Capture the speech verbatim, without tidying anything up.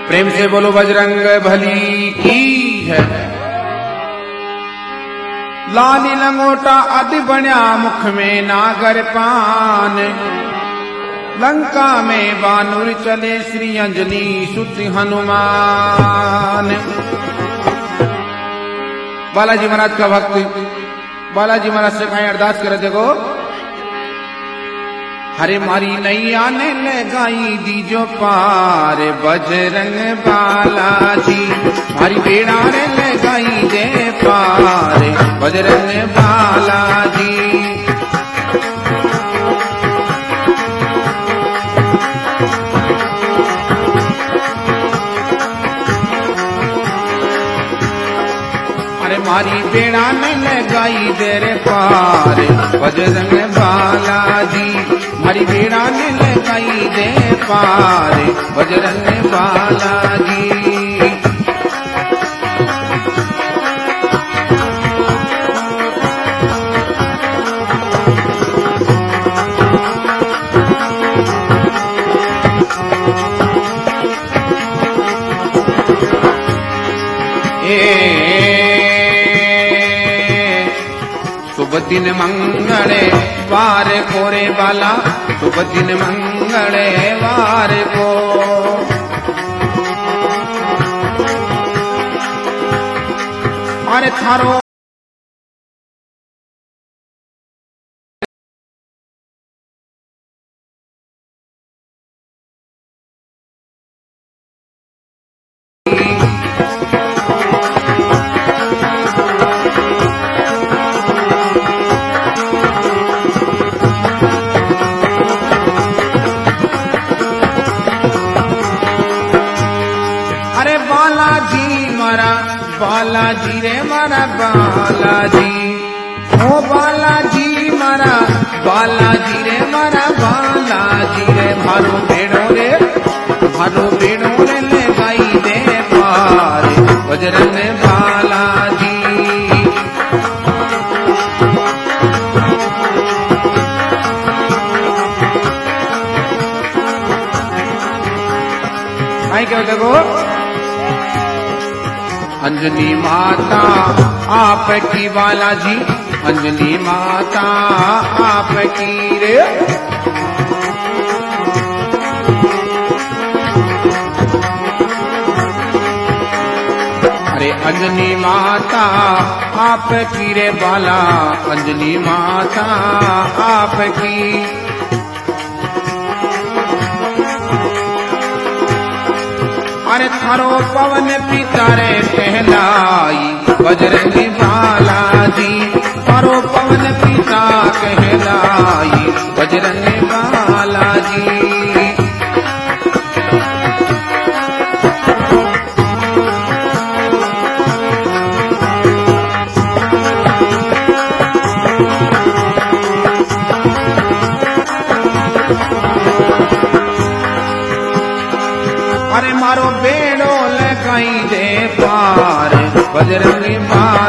प्रेम से बोलो बजरंग भली की है। लाली लंगोटा अति बण्या मुख में नागर पान, लंका में बानुर चले श्री अंजनी सुत हनुमान। बालाजी महाराज का भक्त बालाजी महाराज से कहीं अरदास करे देखो, हरे मारी नैया ने लगाई दीजो पार बजरंग बालाजी, हरी बेड़ा ने लगाई दे पार बजरंग बालाजी। अरे मारी बेड़ा ने लगाई दे रे पार बजरंग बालाजी, हरी बेड़ा ने लगाई दे पार बजरंग बालाजी। शुभ दिन मंगले वार कोरे बाला, शुभ दिन मंगले वार को। अरे थारो बालाजी रे मारा बालाजी, ओ बालाजी मारा बालाजी रे मारा बालाजी रे, मारो बेड़ो रे मारो बेड़ो रे ले गाई दे पार बजरंग बालाजी। आई क्या देखो, अंजनी माता आपकी बालाजी, अंजनी माता आपकी रे। अरे अंजनी माता आपकी रे बाला, अंजनी माता आपकी। अरे थारो पवन पिता रे कहलाई बजरंग बालाजी, थारो पवन पिता कहलाई बजरंग बालाजी। अरे मारो बेड़ो लगाई दे पार बजरंग बालाजी,